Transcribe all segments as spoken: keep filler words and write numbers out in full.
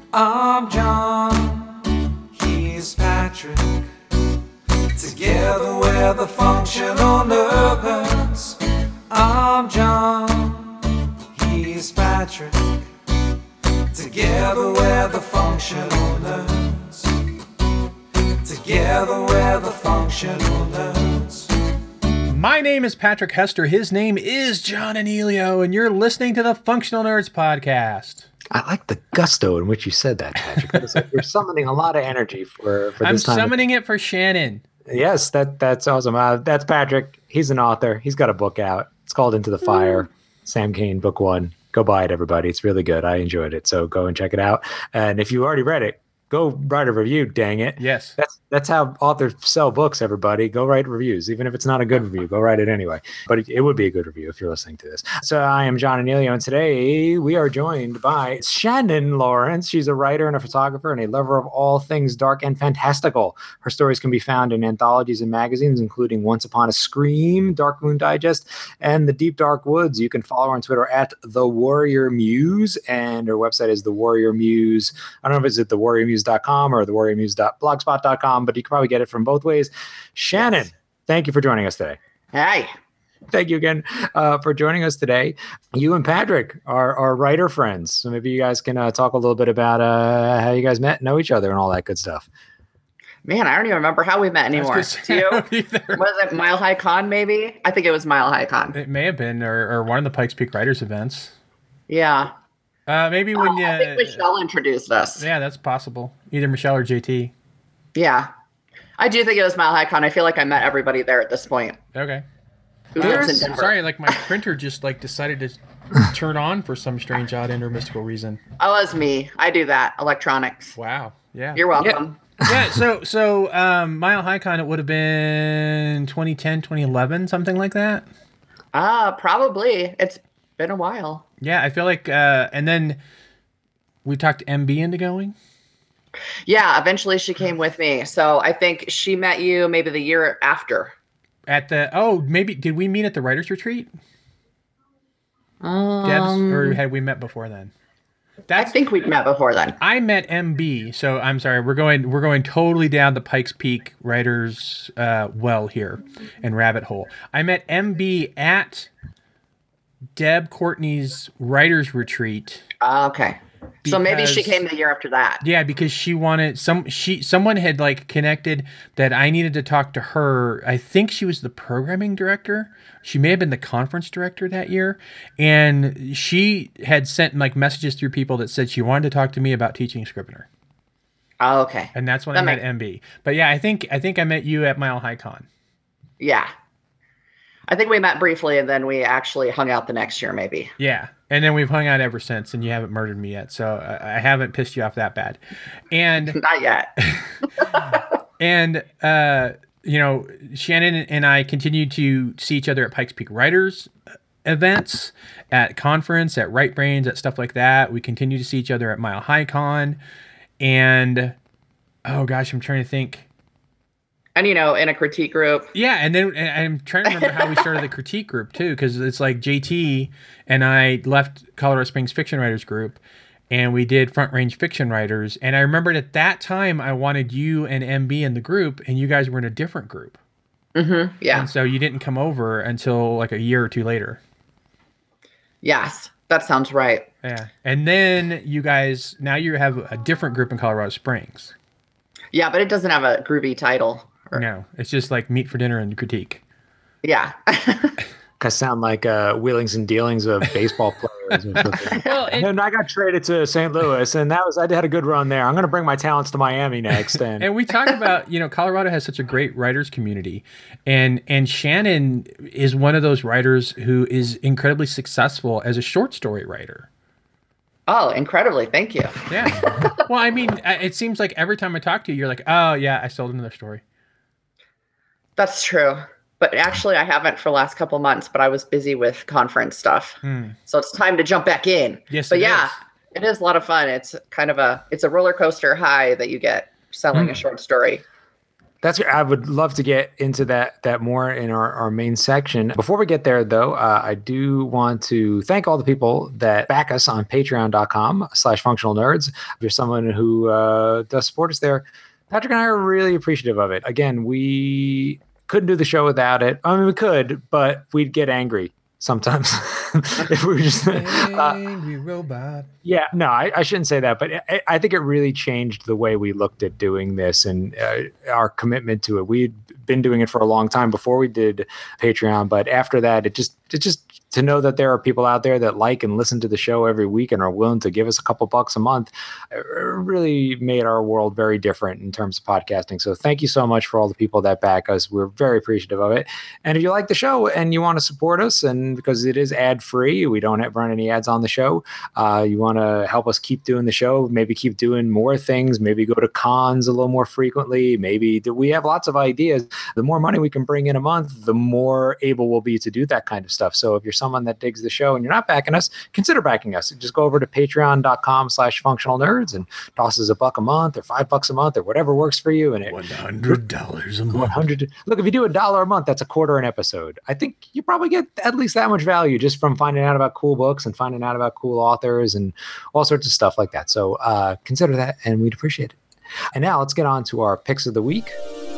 I'm John, he's Patrick. Together we're the Functional Nerds. I'm John, he's Patrick. Together we're the Functional Nerds. Together we're the Functional Nerds. My name is Patrick Hester. His name is John Anelio, and you're listening to the Functional Nerds podcast. I like the gusto in which you said that, Patrick. That like you're summoning a lot of energy for, for I'm this time. I'm summoning it for Shannon. Yes, that that's awesome. Uh, that's Patrick. He's an author. He's got a book out. It's called Into the Fire. Mm. Sam Cain, book one. Go buy it, everybody. It's really good. I enjoyed it. So go and check it out. And if you already read it, go write a review, dang it. Yes. That's that's how authors sell books, everybody. Go write reviews. Even if it's not a good review, go write it anyway. But it, it would be a good review if you're listening to this. So I am John Anelio, and today we are joined by Shannon Lawrence. She's a writer and a photographer and a lover of all things dark and fantastical. Her stories can be found in anthologies and magazines, including Once Upon a Scream, Dark Moon Digest, and The Deep Dark Woods. You can follow her on Twitter at The Warrior Muse, and her website is The Warrior Muse. I don't know if it's at the warrior muse dot com or the warrior muse dot blogspot dot com, but you can probably get it from both ways. Shannon, yes. Thank you for joining us today. Hi. Thank you again uh, for joining us today. You and Patrick are, are writer friends, so maybe you guys can uh, talk a little bit about uh, how you guys met, know each other, and all that good stuff. Man, I don't even remember how we met anymore. Do you? Was it Mile High Con, maybe? I think it was Mile High Con. It may have been, or, or one of the Pikes Peak Writers events. Yeah. Uh, maybe when oh, you... I think Michelle introduced us. Yeah, that's possible. Either Michelle or J T. Yeah. I do think it was Mile High Con. I feel like I met everybody there at this point. Okay. Who lives in Denver. Sorry, like my printer just like decided to turn on for some strange, odd, and or mystical reason. Oh, it was me. I do that. Electronics. Wow. Yeah. You're welcome. Yeah, yeah so so um, Mile High Con, it would have been twenty ten, twenty eleven, something like that? Uh, probably. It's been a while. Yeah, I feel like, uh, and then we talked M B into going. Yeah, eventually she came with me. So I think she met you maybe the year after. At the, oh, maybe, did we meet at the writer's retreat? Um, Debs, or had we met before then? That's, I think we'd met before then. I met M B, so I'm sorry, we're going we're going totally down the Pikes Peak writers uh, well here and rabbit hole. I met M B at Deb Courtney's writers retreat. Uh, okay. Because, so maybe she came the year after that. Yeah, because she wanted some she someone had like connected that I needed to talk to her. I think she was the programming director. She may have been the conference director that year, and she had sent like messages through people that said she wanted to talk to me about teaching Scrivener. Oh, okay. And that's when that I met makes- M B. But yeah, I think I think I met you at Mile High Con. Yeah. I think we met briefly, and then we actually hung out the next year, maybe. Yeah, and then we've hung out ever since, and you haven't murdered me yet, so I, I haven't pissed you off that bad. And not yet. and uh, you know, Shannon and I continue to see each other at Pikes Peak Writers events, at conference, at Right Brains, at stuff like that. We continue to see each other at Mile High Con, and oh gosh, I'm trying to think. And, you know, in a critique group. Yeah, and then and I'm trying to remember how we started the critique group, too, because it's like J T and I left Colorado Springs Fiction Writers Group, and we did Front Range Fiction Writers. And I remembered at that time I wanted you and M B in the group, and you guys were in a different group. Mm-hmm, yeah. And so you didn't come over until like a year or two later. Yes, that sounds right. Yeah. And then you guys, now you have a different group in Colorado Springs. Yeah, but it doesn't have a groovy title. Or, no, it's just like meet for dinner and critique. Yeah. Cause sound like uh, wheelings and dealings of baseball players. Or something. Well, it, and I got traded to Saint Louis, and that was I had a good run there. I'm going to bring my talents to Miami next. And, and we talked about, you know, Colorado has such a great writers community, and and Shannon is one of those writers who is incredibly successful as a short story writer. Oh, incredibly! Thank you. Yeah. Well, I mean, it seems like every time I talk to you, you're like, oh yeah, I sold another story. That's true. But actually, I haven't for the last couple months, but I was busy with conference stuff. Hmm. So it's time to jump back in. Yes, but it yeah, is. it is a lot of fun. It's kind of a, it's a roller coaster high that you get selling hmm. a short story. That's I would love to get into that that more in our, our main section. Before we get there, though, uh, I do want to thank all the people that back us on patreon.com slash functional nerds. If you're someone who uh, does support us there, Patrick and I are really appreciative of it. Again, we couldn't do the show without it. I mean, we could, but we'd get angry sometimes if we were just uh, angry robot. Yeah, no, I, I shouldn't say that, but I, I think it really changed the way we looked at doing this and uh, our commitment to it. We'd been doing it for a long time before we did Patreon, but after that, it just it just to know that there are people out there that like and listen to the show every week and are willing to give us a couple bucks a month, it really made our world very different in terms of podcasting. So thank you so much for all the people that back us. We're very appreciative of it. And if you like the show and you want to support us, and because it is ad free, we don't have, run any ads on the show. Uh, you want to help us keep doing the show, maybe keep doing more things, maybe go to cons a little more frequently. Maybe do, we have lots of ideas. The more money we can bring in a month, the more able we'll be to do that kind of stuff. So if you're someone that digs the show and you're not backing us, consider backing us. Just go over to patreon.com slash functional nerds and toss us a buck a month or five bucks a month or whatever works for you. And it one hundred dollars a month. one hundred Look, if you do a dollar a month, that's a quarter an episode. I think you probably get at least that much value just from finding out about cool books and finding out about cool authors and all sorts of stuff like that. So uh, consider that, and we'd appreciate it. And now let's get on to our picks of the week.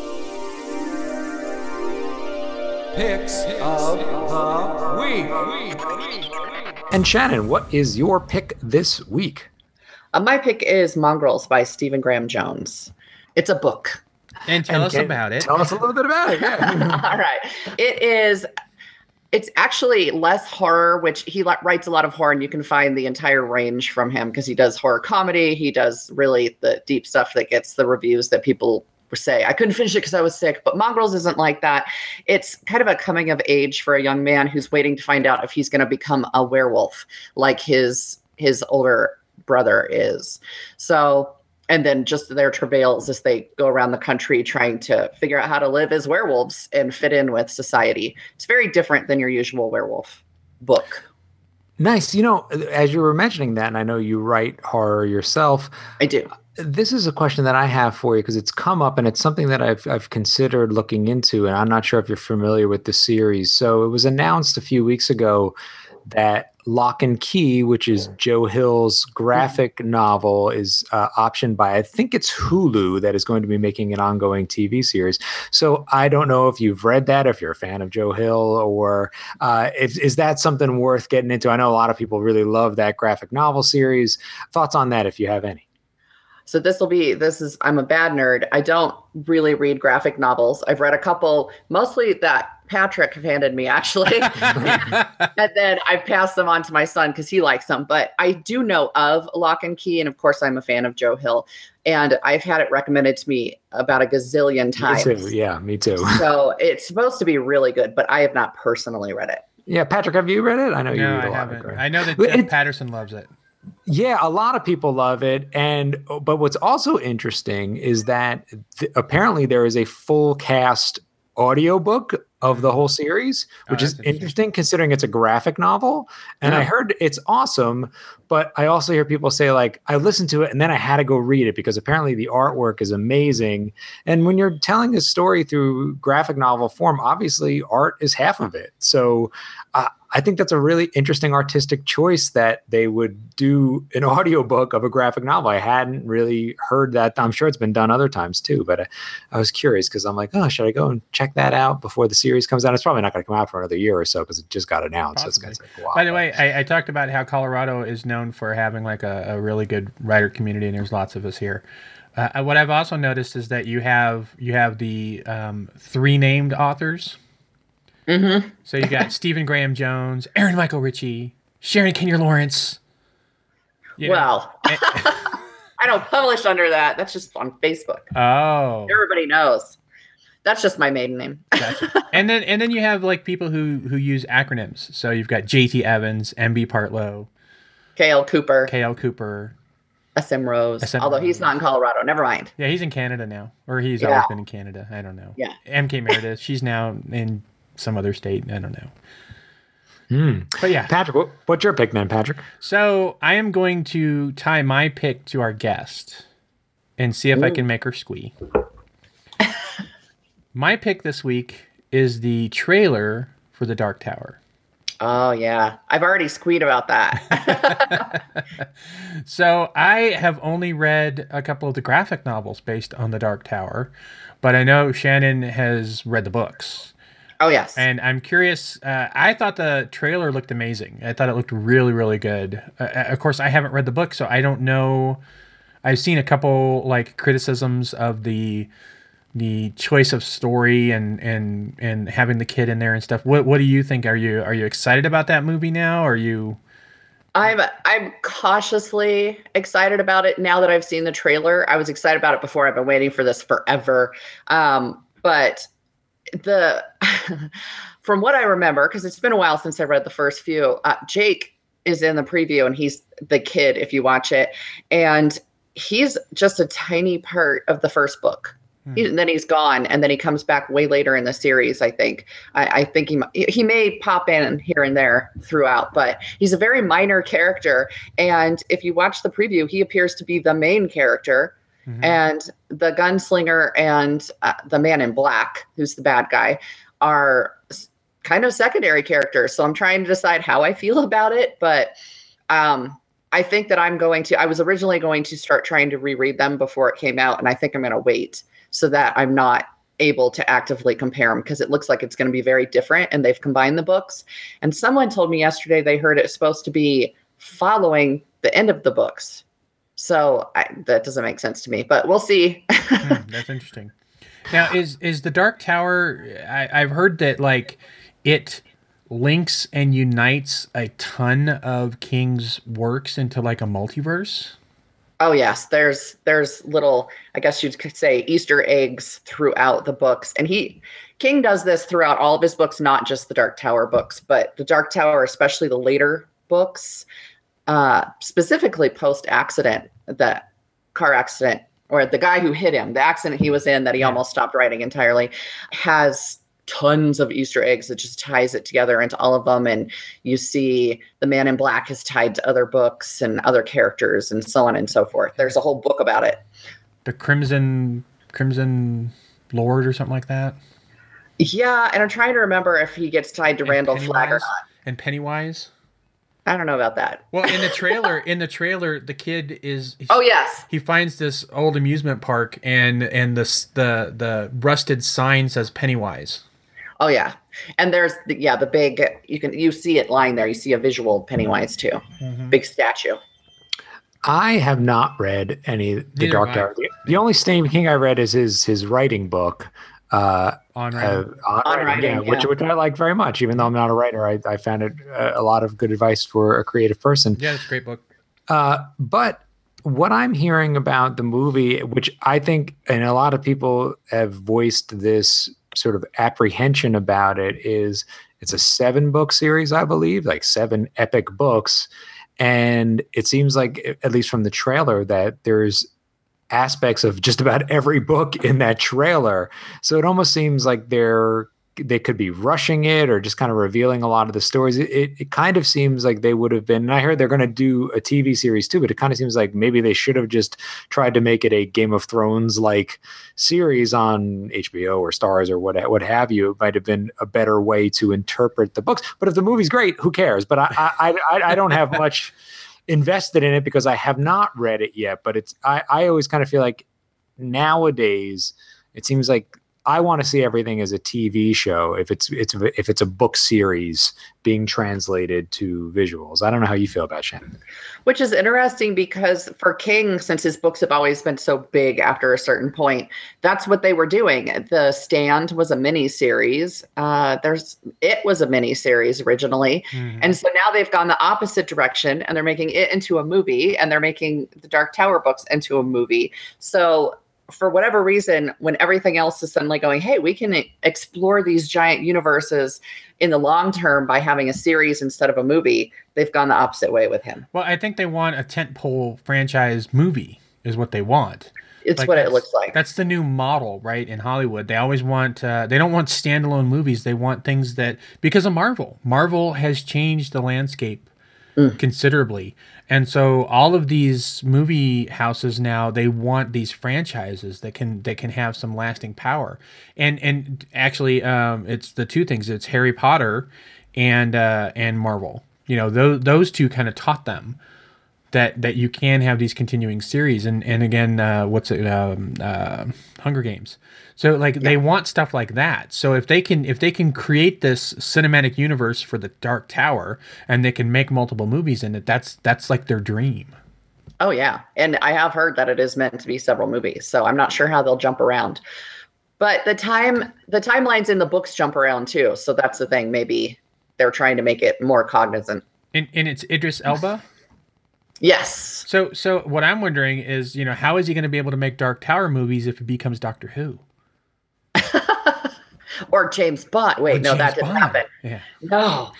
Picks of the week. And Shannon, what is your pick this week? Uh, my pick is Mongrels by Stephen Graham Jones. It's a book. And tell And us can- about it. Tell us a little bit about it. Yeah. All right. It is, it's actually less horror, which he li- writes a lot of horror, and you can find the entire range from him because he does horror comedy. He does really the deep stuff that gets the reviews that people say. I couldn't finish it because I was sick, but Mongrels isn't like that. It's kind of a coming of age for a young man who's waiting to find out if he's going to become a werewolf like his his older brother is. So, and then just their travails as they go around the country trying to figure out how to live as werewolves and fit in with society. It's very different than your usual werewolf book. Nice. You know, as you were mentioning that, and I know you write horror yourself, I do. this is a question that I have for you because it's come up and it's something that I've I've considered looking into, and I'm not sure if you're familiar with the series. So it was announced a few weeks ago that Lock and Key, which is Joe Hill's graphic novel, is uh, optioned by, I think it's Hulu, that is going to be making an ongoing T V series. So I don't know if you've read that, if you're a fan of Joe Hill, or uh, if, is that something worth getting into? I know a lot of people really love that graphic novel series. Thoughts on that, if you have any? So this will be, this is, I'm a bad nerd. I don't really read graphic novels. I've read a couple, mostly that Patrick handed me, actually. And then I've passed them on to my son because he likes them. But I do know of Lock and Key. And of course, I'm a fan of Joe Hill. And I've had it recommended to me about a gazillion times. Me too. Yeah, me too. So it's supposed to be really good, but I have not personally read it. Yeah, Patrick, have you read it? I know you No, read a I lot. haven't. Right? I know that But Jeff it- Patterson loves it. Yeah, a lot of people love it, and but what's also interesting is that th- apparently there is a full cast audiobook of the whole series, which Oh, is that's interesting. interesting considering it's a graphic novel. And I Yeah. heard it's awesome, but I also hear people say, like, I listened to it and then I had to go read it because apparently the artwork is amazing. And when you're telling a story through graphic novel form, obviously art is half of it. So uh, I think that's a really interesting artistic choice that they would do an audiobook of a graphic novel. I hadn't really heard that. I'm sure it's been done other times too, but I, I was curious because I'm like, oh, should I go and check that out before the series comes out? It's probably not going to come out for another year or so because it just got announced. So it's going to take a while. By the way, I, I talked about how Colorado is known for having like a, a really good writer community, and there's lots of us here. Uh, what I've also noticed is that you have you have the um, three named authors. Mm-hmm. So you got Stephen Graham Jones, Aaron Michael Ritchie, Sharon Kinnear Lawrence. You know, Well, eh, I don't publish under that. That's just on Facebook. oh, Everybody knows. That's just my maiden name. gotcha. and then and then you have like people who who use acronyms. So you've got J T Evans, M B Partlow, K L Cooper, K L Cooper. S M Rose. S M Although he's Rose. not in Colorado. Never mind. Yeah, he's in Canada now, or he's Yeah. always been in Canada. I don't know. Yeah. M K Meredith, she's now in some other state. I don't know. Hmm. But yeah. Patrick, what, what's your pick then, Patrick? So I am going to tie my pick to our guest and see if I can make her squee. my pick this week is the trailer for The Dark Tower. Oh, yeah. I've already squeed about that. So I have only read a couple of the graphic novels based on The Dark Tower, but I know Shannon has read the books. Oh, yes. And I'm curious. Uh, I thought the trailer looked amazing. I thought it looked really, really good. Uh, of course, I haven't read the book, so I don't know. I've seen a couple like criticisms of the the choice of story and and and having the kid in there and stuff. What what do you think? Are you are you excited about that movie now? Are you? I'm I'm cautiously excited about it now that I've seen the trailer. I was excited about it before. I've been waiting for this forever. Um, but the from what I remember, because it's been a while since I read the first few, uh, Jake is in the preview and he's the kid if you watch it. And he's just a tiny part of the first book. Hmm. He, and then he's gone, and then he comes back way later in the series, I think. I, I think he he may pop in here and there throughout, but he's a very minor character. And if you watch the preview, he appears to be the main character. Mm-hmm. And the gunslinger and uh, the man in black, who's the bad guy, are kind of secondary characters. So I'm trying to decide how I feel about it. But um, I think that I'm going to, I was originally going to start trying to reread them before it came out. And I think I'm going to wait so that I'm not able to actively compare them, because it looks like it's going to be very different. And they've combined the books. And someone told me yesterday they heard it's supposed to be following the end of the books. So I, that doesn't make sense to me, but we'll see. hmm, that's interesting. Now, is is the Dark Tower? I, I've heard that like it links and unites a ton of King's works into like a multiverse. Oh yes, there's there's little, I guess you could say, Easter eggs throughout the books, and he King does this throughout all of his books, not just the Dark Tower books, but the Dark Tower, especially the later books. Uh, specifically post-accident, the car accident, or the guy who hit him, the accident he was in that he almost stopped writing entirely, has tons of Easter eggs that just ties it together into all of them. And you see the Man in Black is tied to other books and other characters and so on and so forth. There's a whole book about it. The Crimson Crimson Lord or something like that. Yeah, and I'm trying to remember if he gets tied to and Randall Pennywise, Flagg or not. And Pennywise. I don't know about that. Well, in the trailer, in the trailer, the kid is. Oh yes. He finds this old amusement park, and and the the the rusted sign says Pennywise. Oh yeah, and there's the, yeah the big you can you see it lying there. You see a visual Pennywise too, mm-hmm. Big statue. I have not read any The Neither Dark Tower. The only Stephen King I read is his his writing book. Uh, on writing, uh, on, on writing, writing yeah, yeah. which which I like very much. Even though I'm not a writer, I, I found it a, a lot of good advice for a creative person. Yeah, it's a great book. Uh, but what I'm hearing about the movie, which I think, and a lot of people have voiced this sort of apprehension about it, is it's a seven book series, I believe, like seven epic books. And it seems like, at least from the trailer, that there's aspects of just about every book in that trailer. So it almost seems like they're they could be rushing it or just kind of revealing a lot of the stories. It, it, it kind of seems like they would have been, and I heard they're going to do a T V series too, but it kind of seems like maybe they should have just tried to make it a Game of Thrones like series on H B O or Stars or what, what have you. It might have been a better way to interpret the books. But if the movie's great, who cares? But I, I, I, I don't have much invested in it because I have not read it yet. But it's, I, I always kind of feel like nowadays it seems like I want to see everything as a T V show if it's it's if it's a book series being translated to visuals. I don't know how you feel about Shannon. Which is interesting because for King, since his books have always been so big after a certain point, that's what they were doing. The Stand was a mini series. Uh, there's It was a mini series originally. Mm-hmm. And so now they've gone the opposite direction and they're making it into a movie, and they're making the Dark Tower books into a movie. So for whatever reason, when everything else is suddenly going, hey, we can explore these giant universes in the long term by having a series instead of a movie, they've gone the opposite way with him. Well, I think they want a tentpole franchise movie is what they want. It's like what it looks like. That's the new model, right? In Hollywood, they always want, uh, they don't want standalone movies. They want things that, because of Marvel, Marvel has changed the landscape Mm. considerably. And so all of these movie houses now, they want these franchises that can that can have some lasting power. And and actually um, it's the two things. It's Harry Potter and uh, and Marvel. You know, those those two kind of taught them that that you can have these continuing series. And and again, uh, what's it um, uh, Hunger Games. So like yeah. they want stuff like that. So if they can if they can create this cinematic universe for the Dark Tower and they can make multiple movies in it, that's that's like their dream. Oh yeah. And I have heard that it is meant to be several movies. So I'm not sure how they'll jump around. But the time the timelines in the books jump around too. So that's the thing. Maybe they're trying to make it more cognizant. And and it's Idris Elba? Yes. So so what I'm wondering is, you know, how is he going to be able to make Dark Tower movies if it becomes Doctor Who? Or James Bond. Wait, or no, James that didn't Bond. happen. Yeah. No.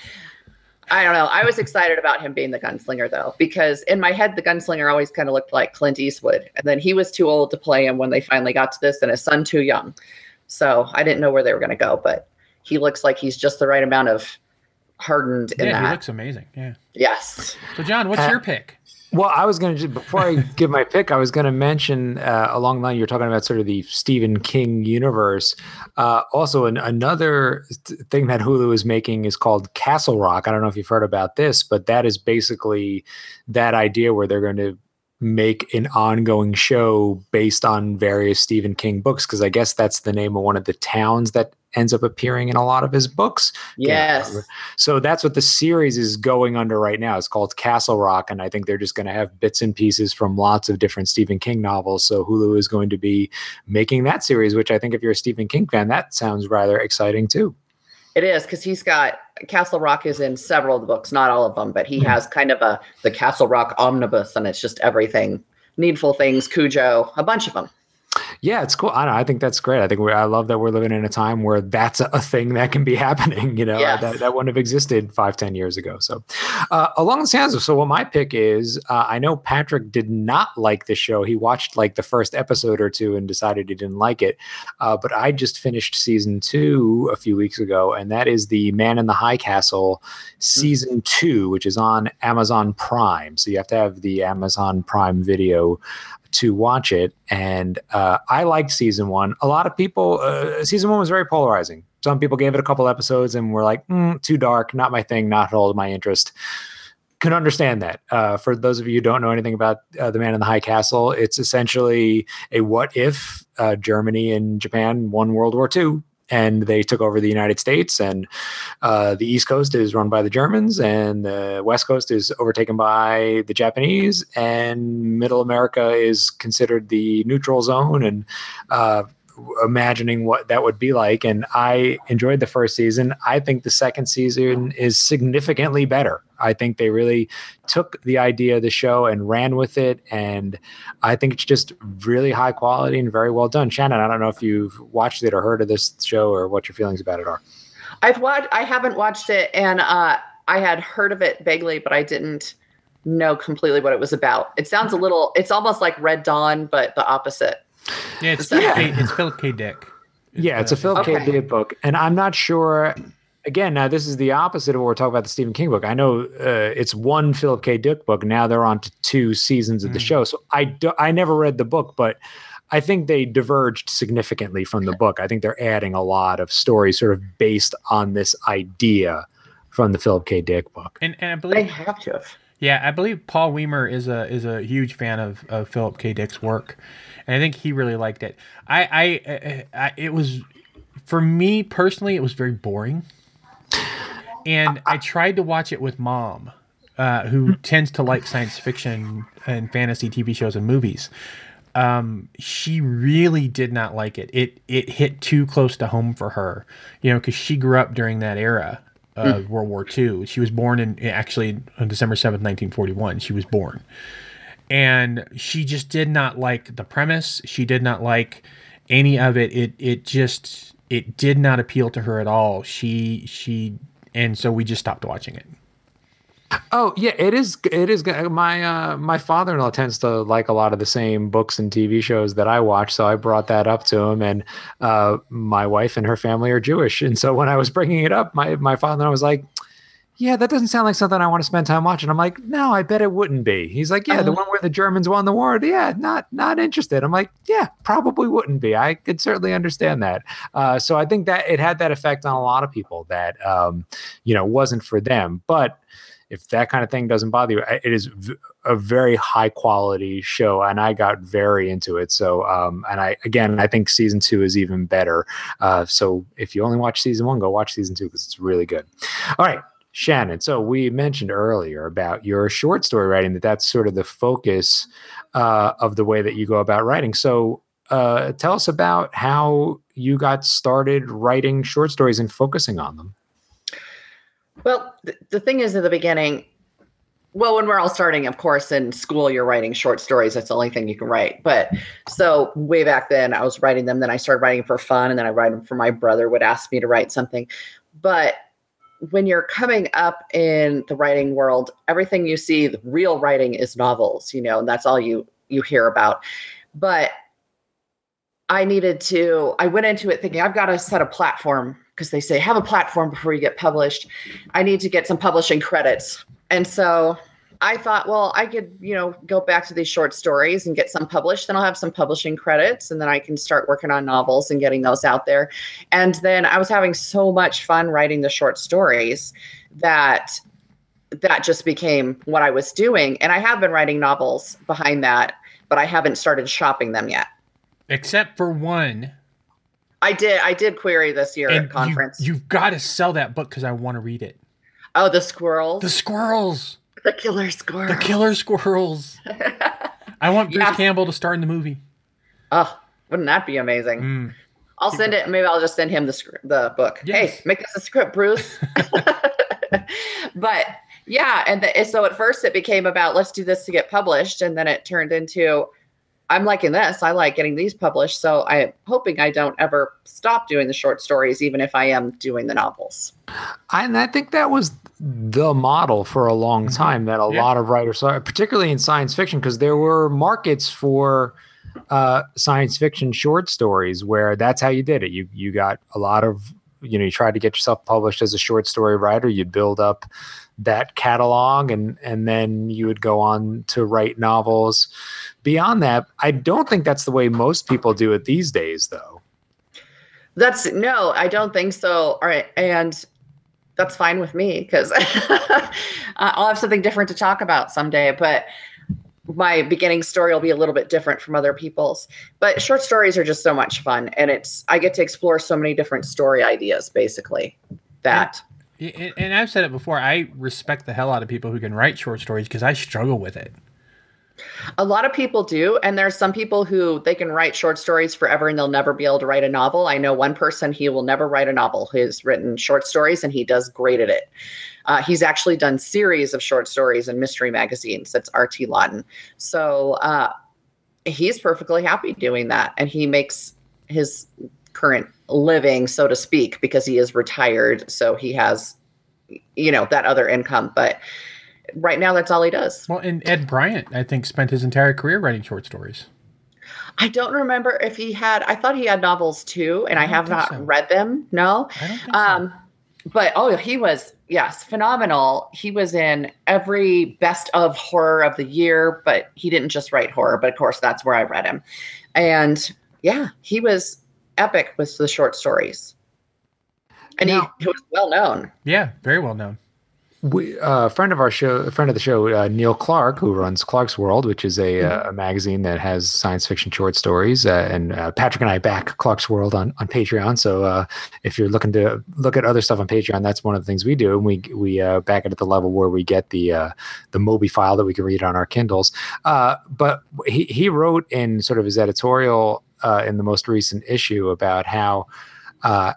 I don't know. I was excited about him being the gunslinger, though, because in my head, the gunslinger always kind of looked like Clint Eastwood. And then he was too old to play him when they finally got to this, and his son too young. So I didn't know where they were going to go, but he looks like he's just the right amount of hardened in yeah, that. He looks amazing. Yeah. Yes. So, John, what's Uh, your pick? Well, I was going to, before I give my pick, I was going to mention uh, along the line, you're talking about sort of the Stephen King universe. Uh, also, an, another th- thing that Hulu is making is called Castle Rock. I don't know if you've heard about this, but that is basically that idea where they're going to make an ongoing show based on various Stephen King books, because I guess that's the name of one of the towns that ends up appearing in a lot of his books. Yes. So that's what the series is going under right now. It's called Castle Rock, and I think they're just going to have bits and pieces from lots of different Stephen King novels. So Hulu is going to be making that series, which I think if you're a Stephen King fan, that sounds rather exciting too. It is, because he's got Castle Rock is in several of the books, not all of them, but he has kind of a the Castle Rock omnibus, and it's just everything, Needful Things, Cujo, a bunch of them. Yeah, it's cool. I don't know, I think that's great. I think we I love that we're living in a time where that's a, a thing that can be happening. You know, Yes. that, that wouldn't have existed five, ten years ago. So uh, along the lines of, so what my pick is, uh, I know Patrick did not like the show. He watched like the first episode or two and decided he didn't like it. Uh, but I just finished season two a few weeks ago, and that is the Man in the High Castle season two, which is on Amazon Prime. So you have to have the Amazon Prime Video to watch it. And uh, I liked season one. A lot of people, uh, season one was very polarizing. Some people gave it a couple episodes and were like, mm, too dark, not my thing, not at all my interest. Can understand that. Uh, for those of you who don't know anything about uh, The Man in the High Castle, it's essentially a what if uh, Germany and Japan won World War Two. And they took over the United States, and uh, the East Coast is run by the Germans, and the West Coast is overtaken by the Japanese, and Middle America is considered the neutral zone, and uh, imagining what that would be like. And I enjoyed the first season. I think the second season is significantly better. I think they really took the idea of the show and ran with it. And I think it's just really high quality and very well done. Shannon, I don't know if you've watched it or heard of this show or what your feelings about it are. I've watched, I haven't watched it, and uh, I had heard of it vaguely, but I didn't know completely what it was about. It sounds a little, it's almost like Red Dawn, but the opposite. Yeah, it's, Yeah. Philip K, it's Philip K. Dick. Yeah, it's a Philip Okay. K. Dick book. And I'm not sure, again, now this is the opposite of what we're talking about the Stephen King book. I know uh, it's one Philip K. Dick book. Now they're on to two seasons of the Mm. show. So I, do, I never read the book, but I think they diverged significantly from the book. I think they're adding a lot of stories sort of based on this idea from the Philip K. Dick book. And, and I They believe, have to have. yeah, I believe Paul Weimer is a is a huge fan of, of Philip K. Dick's work, and I think he really liked it. I, I, I, I it was, for me personally, it was very boring, and I tried to watch it with Mom, uh, who tends to like science fiction and fantasy T V shows and movies. Um, she really did not like it. It it hit too close to home for her, you know, because she grew up during that era of mm. World War Two. She was born in actually on December seventh, nineteen forty-one. She was born, and she just did not like the premise. She did not like any of it. It it just it did not appeal to her at all. She she and so we just stopped watching it. Oh yeah, it is. It is. My uh, my father-in-law tends to like a lot of the same books and T V shows that I watch, so I brought that up to him. And uh, my wife and her family are Jewish, and so when I was bringing it up, my my father-in-law was like, yeah, that doesn't sound like something I want to spend time watching. I'm like, no, I bet it wouldn't be. He's like, yeah, the Uh, one where the Germans won the war. Yeah, not not interested. I'm like, yeah, probably wouldn't be. I could certainly understand that. Uh, so I think that it had that effect on a lot of people that, um, you know, wasn't for them. But if that kind of thing doesn't bother you, it is v- a very high quality show, and I got very into it. So, um, and I again, I think season two is even better. Uh, so if you only watch season one, go watch season two because it's really good. All right, Shannon. So we mentioned earlier about your short story writing, that that's sort of the focus uh, of the way that you go about writing. So uh, tell us about how you got started writing short stories and focusing on them. Well, th- the thing is, at the beginning, well, when we're all starting, of course, in school, you're writing short stories. That's the only thing you can write. But so way back then, I was writing them. Then I started writing for fun, and then I write them for my brother would ask me to write something. But when you're coming up in the writing world, everything you see, the real writing is novels, you know, and that's all you you hear about. But I needed to, I went into it thinking I've got to set a platform, because they say have a platform before you get published. I need to get some publishing credits. And so I thought, well, I could, you know, go back to these short stories and get some published. Then I'll have some publishing credits, and then I can start working on novels and getting those out there. And then I was having so much fun writing the short stories that that just became what I was doing. And I have been writing novels behind that, but I haven't started shopping them yet. Except for one. I did. I did query this year And at conference. You, you've got to sell that book because I want to read it. Oh, the squirrels. The squirrels. The killer squirrels. The killer squirrels. I want Bruce Yes. Campbell to star in the movie. Oh, wouldn't that be amazing? Mm. I'll send it. Maybe I'll just send him the script, the book. Yes. Hey, make this a script, Bruce. But yeah, and the, so at first it became about let's do this to get published, and then it turned into I'm liking this. I like getting these published, so I'm hoping I don't ever stop doing the short stories, even if I am doing the novels. I, and I think that was the model for a long time, that a Yeah. lot of writers, particularly in science fiction, because there were markets for uh, science fiction short stories where that's how you did it. You you got a lot of, you know, you tried to get yourself published as a short story writer. You'd build up that catalog, and and then you would go on to write novels. Beyond that, I don't think that's the way most people do it these days, though. That's no, I don't think so. All right, and that's fine with me because I'll have something different to talk about someday. But my beginning story will be a little bit different from other people's. But short stories are just so much fun, and it's I get to explore so many different story ideas, basically. That. And, and I've said it before, I respect the hell out of people who can write short stories because I struggle with it. A lot of people do. And there's some people who they can write short stories forever and they'll never be able to write a novel. I know one person, he will never write a novel. He's written short stories and he does great at it. Uh, he's actually done series of short stories in mystery magazines. That's R T Lawton. So uh, he's perfectly happy doing that. And he makes his current living, so to speak, because he is retired. So he has, you know, that other income. But right now, that's all he does. Well, and Ed Bryant, I think, spent his entire career writing short stories. I don't remember if he had, I thought he had novels too, and I, I don't have think not so. read them. No. I don't think Um, but oh, he was, yes, phenomenal. He was in every best of horror of the year, but he didn't just write horror, but of course, that's where I read him. And yeah, he was epic with the short stories. And Now- he, he was well known. so. Yeah, very well known. We, uh, a friend of our show, a friend of the show, uh, Neil Clark, who runs Clark's World, which is a, uh, a magazine that has science fiction short stories. Uh, and uh, Patrick and I back Clark's World on, on Patreon. So uh, if you're looking to look at other stuff on Patreon, that's one of the things we do. And we we uh, back it at the level where we get the uh, the Moby file that we can read on our Kindles. Uh, but he he wrote in sort of his editorial uh, in the most recent issue about how uh,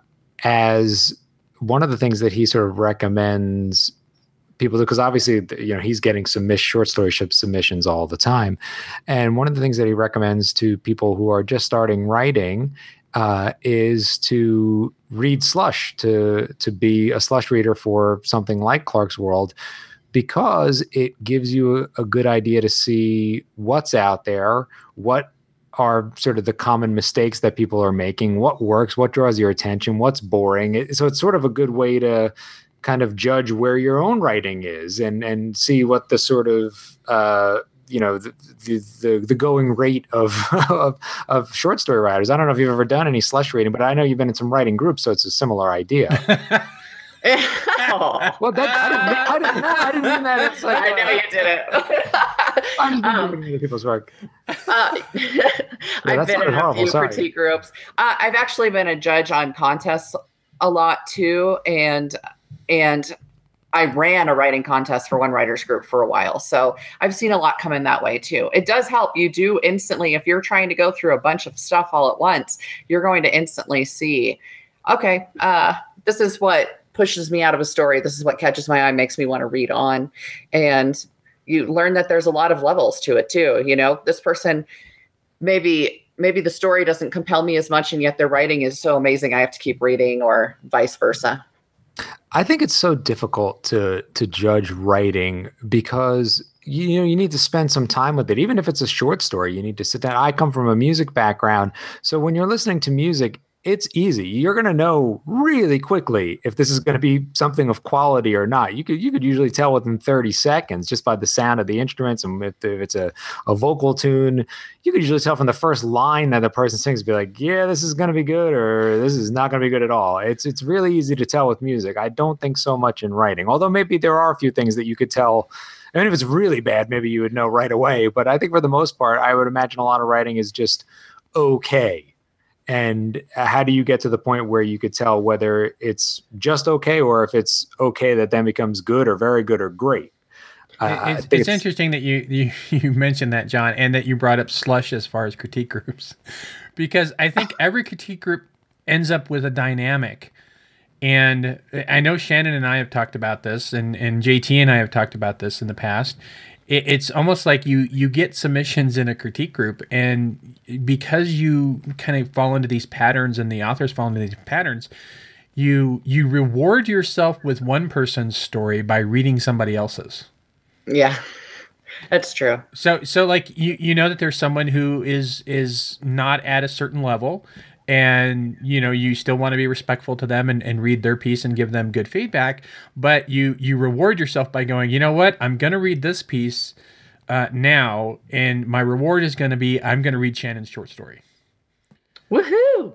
as one of the things that he sort of recommends people do, because obviously, you know, he's getting some missed short story ship submissions all the time. And one of the things that he recommends to people who are just starting writing uh, is to read Slush, to, to be a Slush reader for something like Clark's World, because it gives you a, a good idea to see what's out there, what are sort of the common mistakes that people are making, what works, what draws your attention, what's boring. It, so it's sort of a good way to kind of judge where your own writing is and and see what the sort of uh, you know the, the the the going rate of, of of short story writers. I don't know if you've ever done any slush reading, but I know you've been in some writing groups, so it's a similar idea. Oh. Well, that I didn't, mean- I didn't, no, I didn't mean that. It's like, I know you did it. I'm just Um, reading other people's work. Uh, that I've been sounded in a horrible, few sorry. critique groups. Uh, I've actually been a judge on contests a lot too, and and I ran a writing contest for one writers group for a while, so I've seen a lot come in that way too. It does help. You do instantly, if you're trying to go through a bunch of stuff all at once, you're going to instantly see, okay, uh, this is what pushes me out of a story. This is what catches my eye, makes me want to read on, and you learn that there's a lot of levels to it too. You know, this person, maybe, maybe the story doesn't compel me as much, and yet their writing is so amazing I have to keep reading, or vice versa. I think it's so difficult to to judge writing because you, you know you need to spend some time with it. Even if it's a short story, you need to sit down. I come from a music background, so when you're listening to music, it's easy. You're going to know really quickly if this is going to be something of quality or not. You could you could usually tell within thirty seconds just by the sound of the instruments, and if, if it's a, a vocal tune, you could usually tell from the first line that the person sings, be like, yeah, this is going to be good, or this is not going to be good at all. It's it's really easy to tell with music. I don't think so much in writing, although maybe there are a few things that you could tell. And if it's really bad, maybe you would know right away. But I think for the most part, I would imagine a lot of writing is just okay. And how do you get to the point where you could tell whether it's just okay or if it's okay that then becomes good or very good or great? Uh, it's, it's, it's interesting that you, you you mentioned that, John, and that you brought up slush as far as critique groups, because I think every critique group ends up with a dynamic. And I know Shannon and I have talked about this, and, and J T and I have talked about this in the past. It, it's almost like you you get submissions in a critique group, and because you kind of fall into these patterns and the authors fall into these patterns, you you reward yourself with one person's story by reading somebody else's. Yeah, that's true. So so like you you know that there's someone who is is not at a certain level, and you know you still want to be respectful to them and, and read their piece and give them good feedback, but you you reward yourself by going, you know what, I'm gonna read this piece uh, now, and my reward is gonna be I'm gonna read Shannon's short story. Woohoo!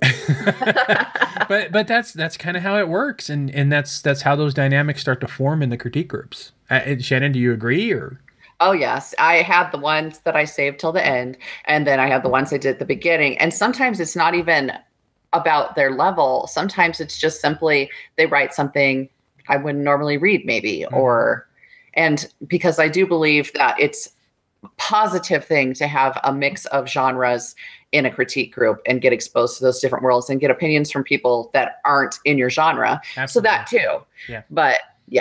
but but that's that's kind of how it works, and and that's that's how those dynamics start to form in the critique groups. Uh, Shannon, do you agree? Or Oh, yes. I had the ones that I saved till the end, and then I had the ones I did at the beginning. And sometimes it's not even about their level. Sometimes it's just simply they write something I wouldn't normally read, maybe, mm-hmm. or, and because I do believe that it's a positive thing to have a mix of genres in a critique group and get exposed to those different worlds and get opinions from people that aren't in your genre. Absolutely. So that too. Yeah. But yeah.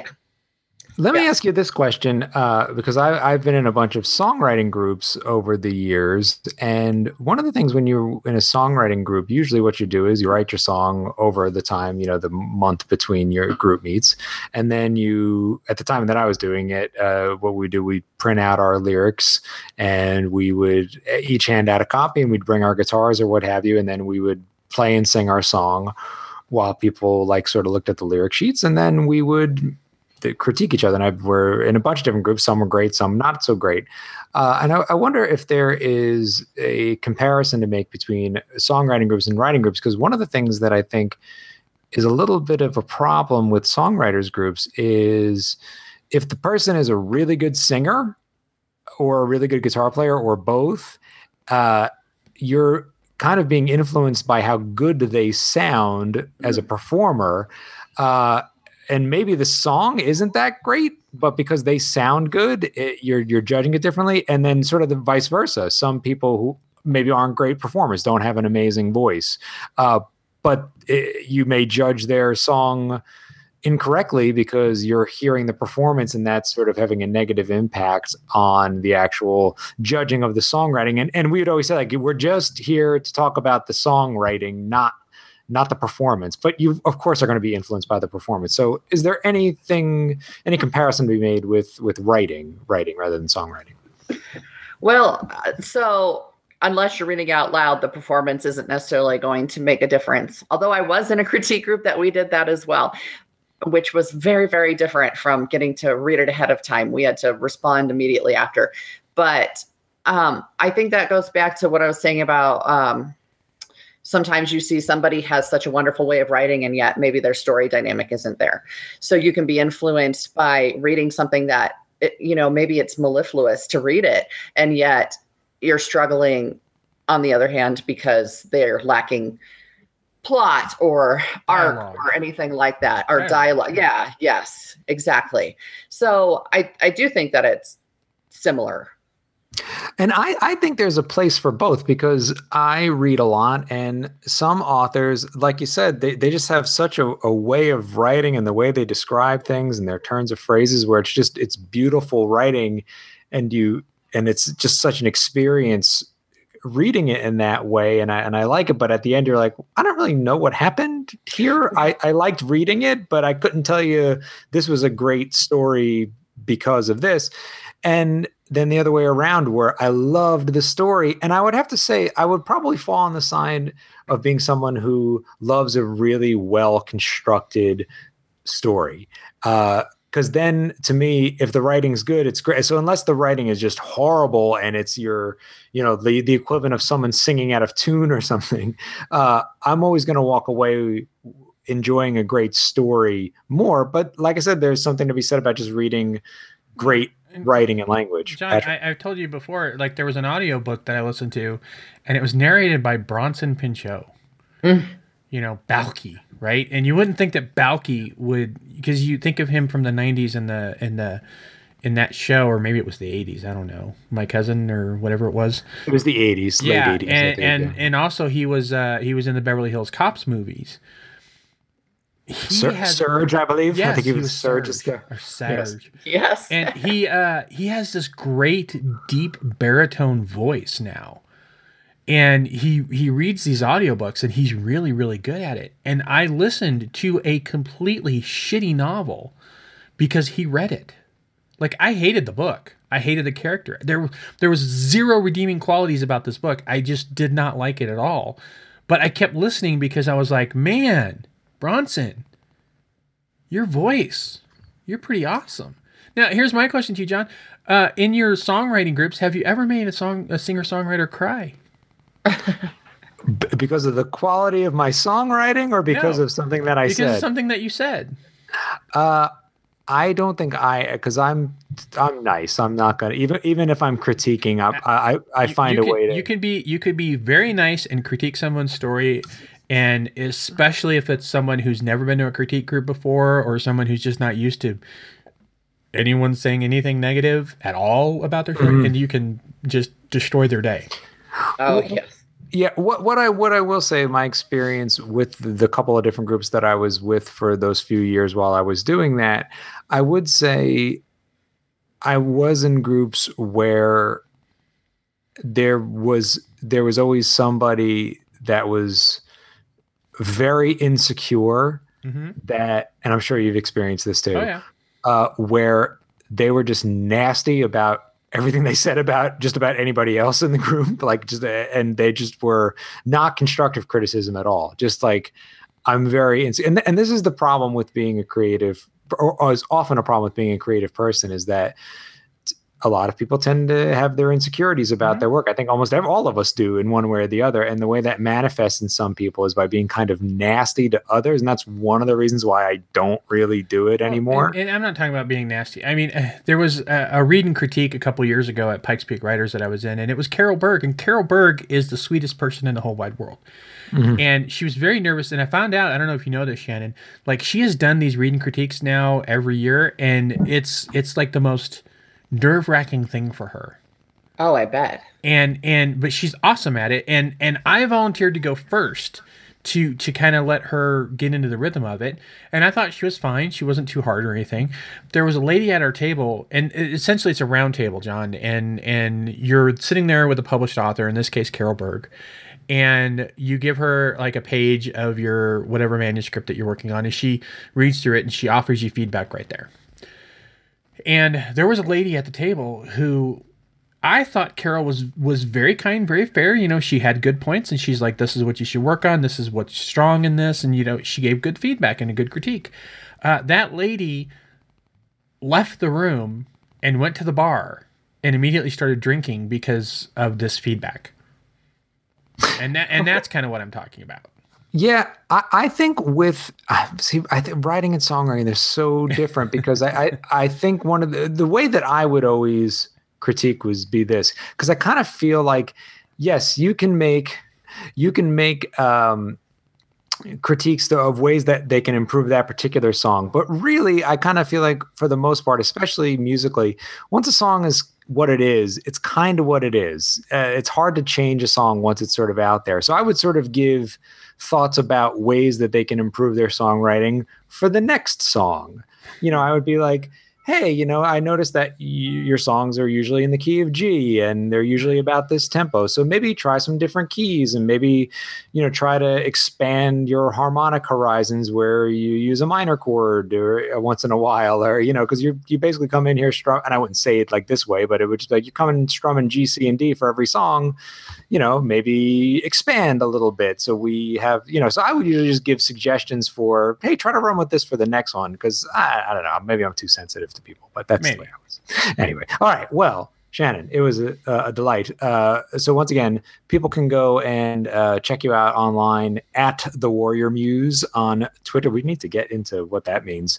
Let yeah. me ask you this question, uh, because I, I've been in a bunch of songwriting groups over the years. And one of the things when you're in a songwriting group, usually what you do is you write your song over the time, you know, the month between your group meets. And then you, at the time that I was doing it, uh, what we do, we print out our lyrics and we would each hand out a copy and we'd bring our guitars or what have you. And then we would play and sing our song while people like sort of looked at the lyric sheets. And then we would critique each other. And I, we're in a bunch of different groups. Some were great, some not so great. Uh, and I, I wonder if there is a comparison to make between songwriting groups and writing groups, because one of the things that I think is a little bit of a problem with songwriters groups is if the person is a really good singer or a really good guitar player or both, uh, you're kind of being influenced by how good they sound as a performer. Uh, And maybe the song isn't that great, but because they sound good, it, you're you're judging it differently. And then sort of the vice versa. Some people who maybe aren't great performers, don't have an amazing voice, uh, but it, you may judge their song incorrectly because you're hearing the performance, and that's sort of having a negative impact on the actual judging of the songwriting. And and we would always say, like, we're just here to talk about the songwriting, not not the performance, but you of course are going to be influenced by the performance. So is there anything, any comparison to be made with, with writing, writing rather than songwriting? Well, so unless you're reading out loud, the performance isn't necessarily going to make a difference. Although I was in a critique group that we did that as well. which was very, very different from getting to read it ahead of time. We had to respond immediately after. But um, I think that goes back to what I was saying about um, sometimes you see somebody has such a wonderful way of writing, and yet maybe their story dynamic isn't there. So you can be influenced by reading something that, it, you know, maybe it's mellifluous to read it, and yet you're struggling on the other hand because they're lacking plot or arc Dialogue. or anything like that, or dialogue. Yeah, yes, exactly. So I, I do think that it's similar. And I, I think there's a place for both, because I read a lot, and some authors, like you said, they, they just have such a, a way of writing and the way they describe things and their turns of phrases where it's just, it's beautiful writing, and you, and it's just such an experience reading it in that way. And I, and I like it, but at the end you're like, I don't really know what happened here. I, I liked reading it, but I couldn't tell you this was a great story because of this. And then the other way around, where I loved the story. And I would have to say, I would probably fall on the side of being someone who loves a really well constructed story. Uh, Because then, to me, if the writing's good, it's great. So unless the writing is just horrible and it's your, you know, the the equivalent of someone singing out of tune or something, uh, I'm always going to walk away enjoying a great story more. But like I said, there's something to be said about just reading great writing and language. John, I, I've told you before, like there was an audiobook that I listened to, and it was narrated by Bronson Pinchot. Mm. You know, Balky, right? And you wouldn't think that Balky would, because you think of him from the nineties in the in the in that show, or maybe it was the eighties. I don't know. My Cousin or whatever it was. It was the eighties, yeah, late eighties. And I think, and, yeah. and also he was uh, he was in the Beverly Hills Cops movies. He Sur- has, Surge, I believe. Yes, I think he, he was, was Surge's Surge, guy. or Surge. Yes. And he uh, he has this great deep baritone voice now. And he he reads these audiobooks, and he's really, really good at it. And I listened to a completely shitty novel because he read it. Like, I hated the book. I hated the character. There, there was zero redeeming qualities about this book. I just did not like it at all. But I kept listening because I was like, man, Bronson, your voice, you're pretty awesome. Now, here's my question to you, John. Uh, in your songwriting groups, have you ever made a song, a singer-songwriter cry? B- because of the quality of my songwriting, or because No, of something that I because said? Because of something that you said. Uh, I don't think I, because I'm, I'm nice. I'm not gonna, even even if I'm critiquing, I I, I find you a could, way to. You can be you could be very nice and critique someone's story, and especially if it's someone who's never been to a critique group before, or someone who's just not used to anyone saying anything negative at all about their story, mm-hmm. and you can just destroy their day. Oh yes. Yeah, what what I what I will say, my experience with the couple of different groups that I was with for those few years while I was doing that, I would say I was in groups where there was there was always somebody that was very insecure, mm-hmm. that, and I'm sure you've experienced this too, oh, yeah. uh, where they were just nasty about everything they said about just about anybody else in the group, like just, and they just were not constructive criticism at all. Just like, I'm very, ins- and, and this is the problem with being a creative, or, or is often a problem with being a creative person, is that a lot of people tend to have their insecurities about mm-hmm. their work. I think almost every, all of us do in one way or the other. And the way that manifests in some people is by being kind of nasty to others. And that's one of the reasons why I don't really do it well, anymore. And, and I'm not talking about being nasty. I mean, uh, there was a, a read and critique a couple years ago at Pikes Peak Writers that I was in, and it was Carol Berg. And Carol Berg is the sweetest person in the whole wide world. Mm-hmm. And she was very nervous. And I found out, I don't know if you know this, Shannon, like she has done these read and critiques now every year. And it's it's like the most nerve-wracking thing for her. Oh, I bet. And and but she's awesome at it. And and I volunteered to go first to to kind of let her get into the rhythm of it. And I thought she was fine. She wasn't too hard or anything. There was a lady at our table, and essentially it's a round table, John. And and you're sitting there with a published author, in this case Carol Berg, and you give her like a page of your whatever manuscript that you're working on, and she reads through it and she offers you feedback right there. And there was a lady at the table who I thought Carol was was very kind, very fair. You know, she had good points, and she's like, this is what you should work on. This is what's strong in this. And, you know, she gave good feedback and a good critique. Uh, that lady left the room and went to the bar and immediately started drinking because of this feedback. And that, and that's kind of what I'm talking about. Yeah, I, I think with see, I think writing and songwriting, they're so different because I, I, I think one of the the way that I would always critique was be this, because I kind of feel like, yes, you can make you can make um, critiques of ways that they can improve that particular song, but really, I kind of feel like for the most part, especially musically, once a song is what it is, it's kind of what it is. Uh, it's hard to change a song once it's sort of out there. So I would sort of give thoughts about ways that they can improve their songwriting for the next song. You know, I would be like, hey, you know, I noticed that y- your songs are usually in the key of G and they're usually about this tempo. So maybe try some different keys and maybe, you know, try to expand your harmonic horizons where you use a minor chord or once in a while, or, you know, because you you basically come in here strum, and I wouldn't say it like this way, but it would just be like you come in strumming G, C, and D for every song. You know, maybe expand a little bit. So we have, you know, so I would usually just give suggestions for, hey, try to run with this for the next one. Because I, I don't know, maybe I'm too sensitive to people, but that's Maybe. the way I was. Anyway. All right. Well, Shannon, it was a, a delight. Uh, so once again, people can go and uh, check you out online at The Warrior Muse on Twitter. We need to get into what that means.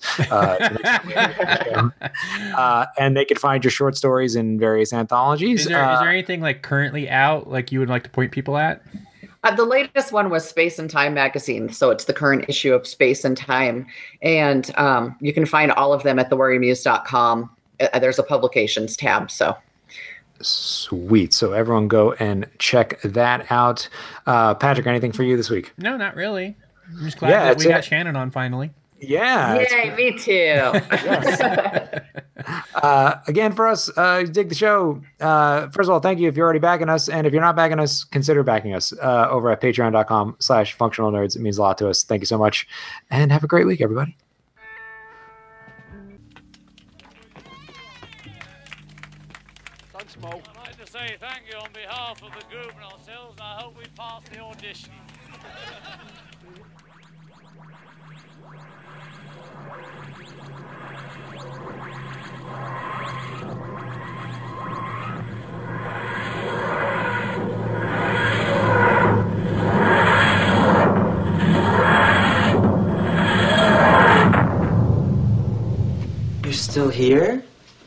Uh, uh, and they can find your short stories in various anthologies. Is there, uh, is there anything like currently out like you would like to point people at? Uh, the latest one was Space and Time magazine, so it's the current issue of Space and Time, and um, you can find all of them at the warrior muse dot com. Uh, there's a publications tab, so. Sweet. So everyone go and check that out. Uh, Patrick, anything for you this week? No, not really. I'm just glad Yeah, that we it's got it. Shannon on finally. Yeah. it's Yay, me too. Uh, again, for us, uh, dig the show. Uh, first of all, thank you if you're already backing us. And if you're not backing us, consider backing us uh, over at patreon.com slash functional nerds. It means a lot to us. Thank you so much. And have a great week, everybody. I'd like to say thank you on behalf of the group and ourselves, and I hope we pass the audition. You're still here?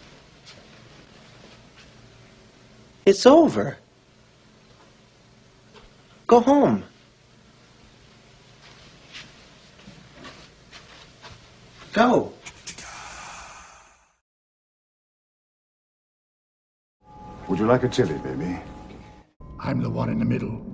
It's over. Go home. Go. Would you like a chili, baby? I'm the one in the middle.